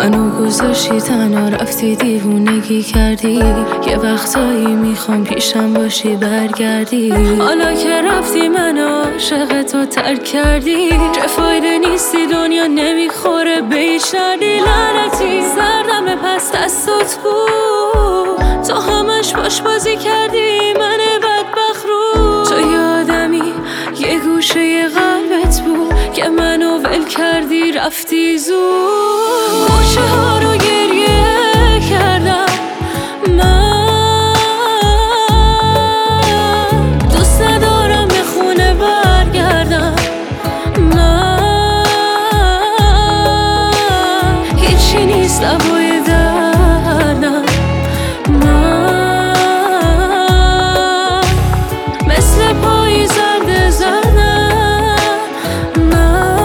منو گذاشتی تنها، رفتی دیوونگی کردی. یه وقتایی میخوام پیشم باشی برگردی. حالا که رفتی منو عاشق تو ترک کردی. چه فایده نیستی، دنیا نمیخوره به هیچ دردی. لعنتی سردم پس دستات بود، تو همش باش بازی کردی. من بدبخت رو تو یادمی یه گوشه قلبت بود که منو ول کردی رفتی زود. کوچه ها رو گریه کردم من، دوست ندارم به خونه برگردم من. هیچی نیست لبای دردم من، مثل پای زرد زدم من.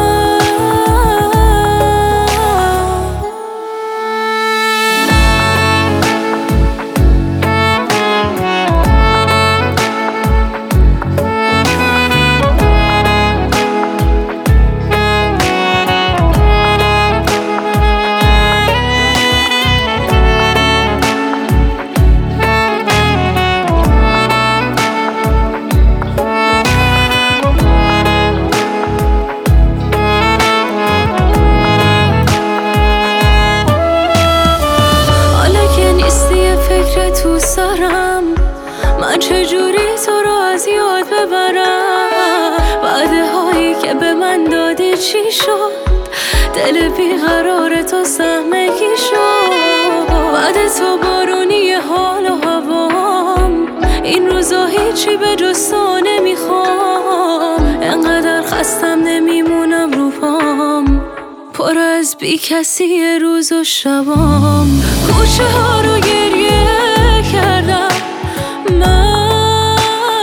تو سرم من چجوری تو رو از یاد ببرم؟ وعده هایی که به من دادی چی شد؟ دل بیقرار تو سهمگی شد. وعده تو بارونی حال و هوام، این روزا هیچی به جز تو نمیخوام. انقدر خستم نمیمونم رو پام، پر از بی کسی روز و شبام. کوچه ها رو گریه کردم من،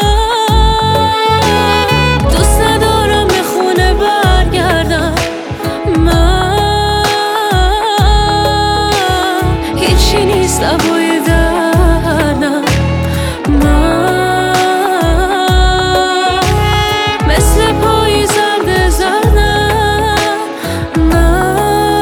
دوست ندارم به خونه برگردم من. هیچی نیست لبای دردم من، مثل پای زرد زدم من.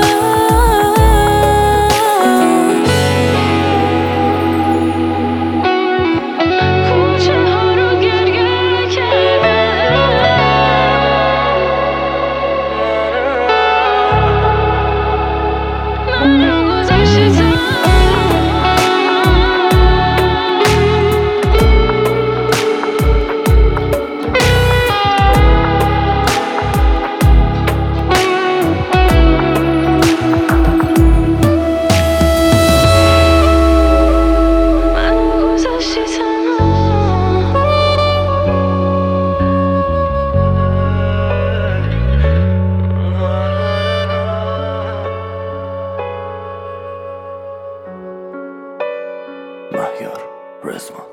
مهیار رزمان.